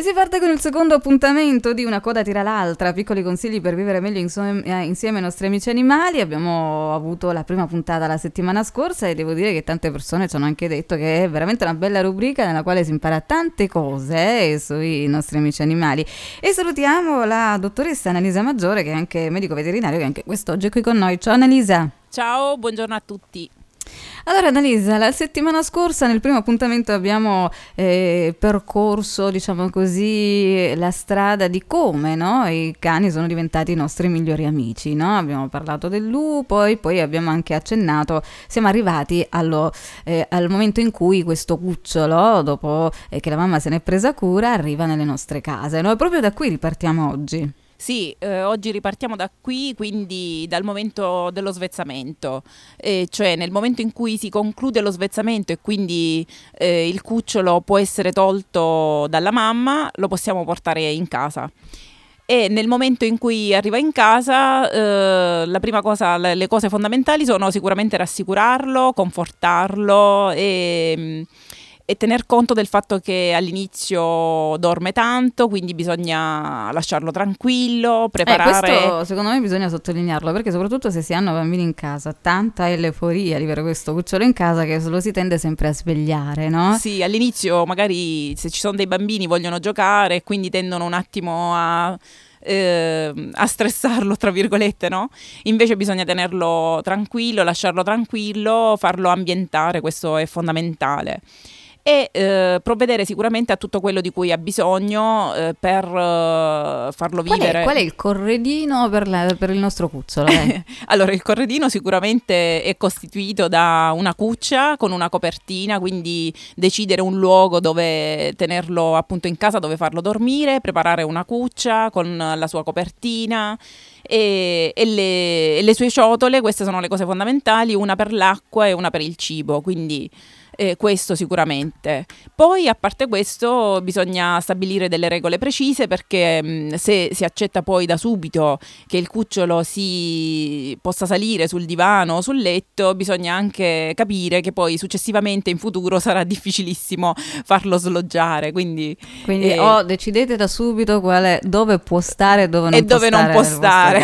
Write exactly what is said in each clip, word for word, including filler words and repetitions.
E si parte con il secondo appuntamento di Una coda tira l'altra, piccoli consigli per vivere meglio insieme, eh, insieme ai nostri amici animali. Abbiamo avuto la prima puntata la settimana scorsa e devo dire che tante persone ci hanno anche detto che è veramente una bella rubrica nella quale si impara tante cose eh, sui nostri amici animali. E salutiamo la dottoressa Annalisa Maggiore, che è anche medico veterinario, che anche quest'oggi è qui con noi. Ciao Annalisa. Ciao, buongiorno a tutti. Allora Annalisa, la settimana scorsa nel primo appuntamento abbiamo eh, percorso, diciamo così, la strada di come no? I cani sono diventati i nostri migliori amici, no? Abbiamo parlato del lupo e poi abbiamo anche accennato, siamo arrivati allo, eh, al momento in cui questo cucciolo, dopo eh, che la mamma se n'è presa cura, arriva nelle nostre case, no? E proprio da qui ripartiamo oggi. Sì, eh, oggi ripartiamo da qui, quindi dal momento dello svezzamento, eh, cioè nel momento in cui si conclude lo svezzamento e quindi eh, il cucciolo può essere tolto dalla mamma, lo possiamo portare in casa. E nel momento in cui arriva in casa, eh, la prima cosa, le, le cose fondamentali sono sicuramente rassicurarlo, confortarlo e... e tener conto del fatto che all'inizio dorme tanto, quindi bisogna lasciarlo tranquillo, preparare... Eh, questo secondo me bisogna sottolinearlo, perché soprattutto se si hanno bambini in casa, tanta è l'euforia di avere questo cucciolo in casa che lo si tende sempre a svegliare, no? Sì, all'inizio magari se ci sono dei bambini vogliono giocare e quindi tendono un attimo a... Eh, a stressarlo tra virgolette, no? Invece bisogna tenerlo tranquillo, lasciarlo tranquillo, farlo ambientare, questo è fondamentale. E eh, provvedere sicuramente a tutto quello di cui ha bisogno eh, per eh, farlo qual vivere. È, qual è il corredino per, la, per il nostro cucciolo? Eh? Allora, il corredino sicuramente è costituito da una cuccia con una copertina, quindi decidere un luogo dove tenerlo appunto in casa, dove farlo dormire, preparare una cuccia con la sua copertina e, e, le, e le sue ciotole. Queste sono le cose fondamentali, una per l'acqua e una per il cibo, quindi Eh, questo sicuramente. Poi a parte questo bisogna stabilire delle regole precise, perché mh, se si accetta poi da subito che il cucciolo si possa salire sul divano o sul letto, bisogna anche capire che poi successivamente in futuro sarà difficilissimo farlo sloggiare, quindi, quindi eh, o decidete da subito quale, dove può stare e dove non e può dove stare, non può stare.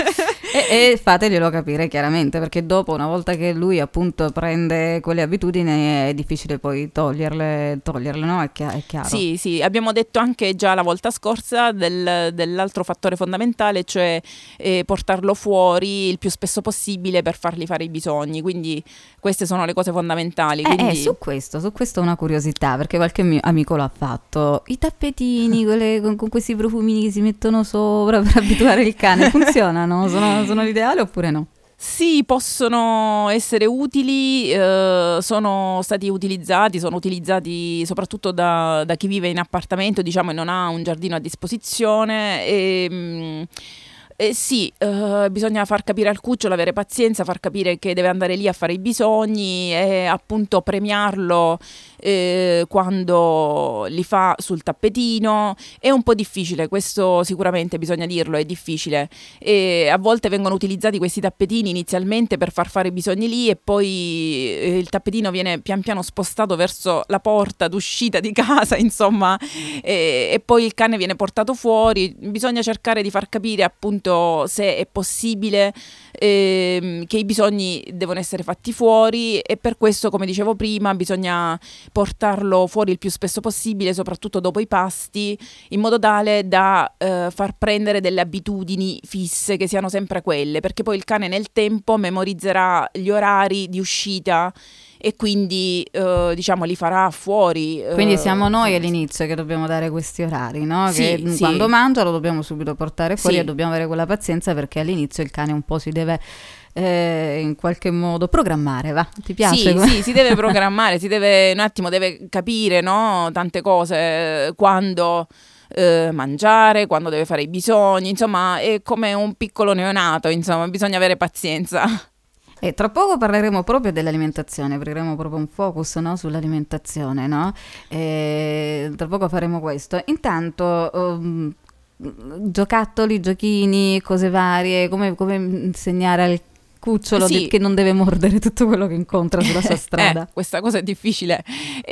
E, e fateglielo capire chiaramente, perché dopo, una volta che lui appunto prende quelle abitudini, è difficile poi toglierle, toglierle, no? È, chiaro, è chiaro. Sì, sì, abbiamo detto anche già la volta scorsa del, dell'altro fattore fondamentale, cioè eh, portarlo fuori il più spesso possibile per fargli fare i bisogni, quindi queste sono le cose fondamentali. Eh, quindi... eh, su questo, su questo una curiosità, perché qualche mio amico l'ha fatto, i tappetini, quelle, con, con questi profumini che si mettono sopra per abituare il cane, funzionano? Sono sono l'ideale oppure no? Sì, possono essere utili, eh, sono stati utilizzati, sono utilizzati soprattutto da, da chi vive in appartamento, diciamo, e non ha un giardino a disposizione. E, mh, Eh sì, eh, bisogna far capire al cucciolo, avere pazienza, far capire che deve andare lì a fare i bisogni e appunto premiarlo eh, quando li fa sul tappetino. È un po' difficile, questo sicuramente bisogna dirlo, è difficile. E a volte vengono utilizzati questi tappetini inizialmente per far fare i bisogni lì e poi eh, il tappetino viene pian piano spostato verso la porta d'uscita di casa, insomma, e, e poi il cane viene portato fuori. Bisogna cercare di far capire appunto se è possibile ehm, che i bisogni devono essere fatti fuori, e per questo, come dicevo prima, bisogna portarlo fuori il più spesso possibile, soprattutto dopo i pasti, in modo tale da eh, far prendere delle abitudini fisse che siano sempre quelle, perché poi il cane nel tempo memorizzerà gli orari di uscita e quindi eh, diciamo li farà fuori. Quindi eh, siamo noi all'inizio che dobbiamo dare questi orari, no? Sì, Che sì. quando mangia lo dobbiamo subito portare fuori, Sì. e dobbiamo avere quella pazienza, perché all'inizio il cane un po' si deve eh, in qualche modo programmare, va? Ti piace? Sì, sì, si deve programmare, si deve un attimo, deve capire, no? Tante cose, quando eh, mangiare, quando deve fare i bisogni, insomma è come un piccolo neonato, insomma bisogna avere pazienza. E tra poco parleremo proprio dell'alimentazione, apriremo proprio un focus, no, sull'alimentazione, no? E tra poco faremo questo. Intanto um, giocattoli, giochini, cose varie, come, come insegnare al cucciolo sì. di- che non deve mordere tutto quello che incontra sulla sua strada. Eh, questa cosa è difficile,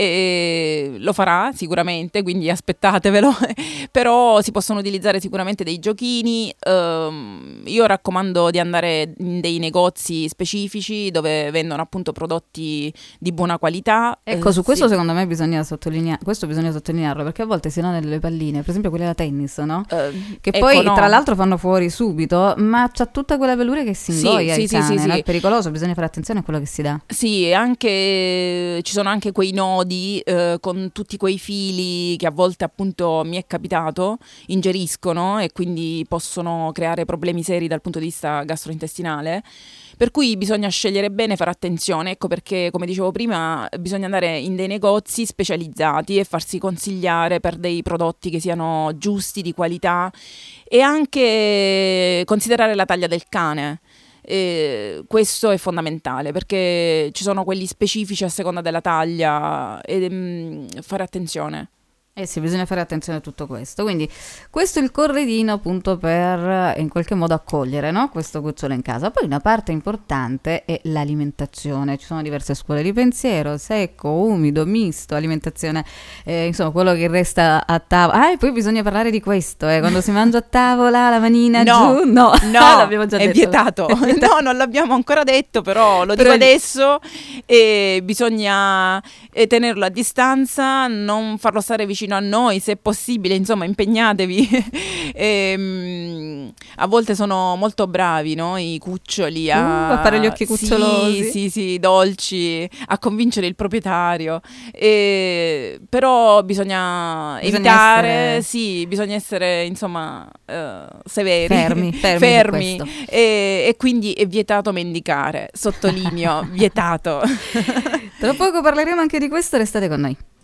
e lo farà sicuramente, quindi aspettatevelo, però si possono utilizzare sicuramente dei giochini. Ehm, io raccomando di andare in dei negozi specifici dove vendono appunto prodotti di buona qualità. Ecco, Eh, su questo sì. secondo me bisogna sottolineare, questo bisogna sottolinearlo, perché a volte si danno delle palline, per esempio quelle da tennis, no? Eh, Che ecco, poi no. tra l'altro fanno fuori subito, ma c'ha tutta quella veluria che si Sì, ingoia sì, il sì, cane, sì, no? sì. È pericoloso, bisogna fare attenzione a quello che si dà. Sì, e anche ci sono anche quei nodi eh, con tutti quei fili che a volte appunto mi è capitato, ingeriscono e quindi possono creare problemi seri dal punto di vista gastrointestinale. Per cui bisogna scegliere bene, fare attenzione, ecco perché come dicevo prima bisogna andare in dei negozi specializzati e farsi consigliare per dei prodotti che siano giusti, di qualità, e anche considerare la taglia del cane. Eh, questo è fondamentale perché ci sono quelli specifici a seconda della taglia e mm, fare attenzione. Eh sì, bisogna fare attenzione a tutto questo. Quindi questo è il corredino appunto per eh, in qualche modo accogliere, no? Questo cucciolo in casa. Poi una parte importante è l'alimentazione. Ci sono diverse scuole di pensiero, secco, umido, misto, alimentazione, eh, insomma quello che resta a tavola. Ah, e poi bisogna parlare di questo, eh, quando si mangia a tavola la manina No, giù. No, no, l'abbiamo già è detto. vietato. No, non l'abbiamo ancora detto, però lo dico Però- adesso e bisogna eh, tenerlo a distanza, non farlo stare vicino a noi, se è possibile, insomma, impegnatevi. Ehm, a volte sono molto bravi, no? I cuccioli a, Uh, a fare gli occhi cucciolosi. Sì, sì, sì, dolci, a convincere il proprietario. E, però bisogna, Bisogna evitare, essere- sì, bisogna essere, insomma, eh, severi. Fermi, fermi su fermi. questo. E, e quindi è vietato mendicare, sottolineo, vietato. Tra poco parleremo anche di questo, restate con noi.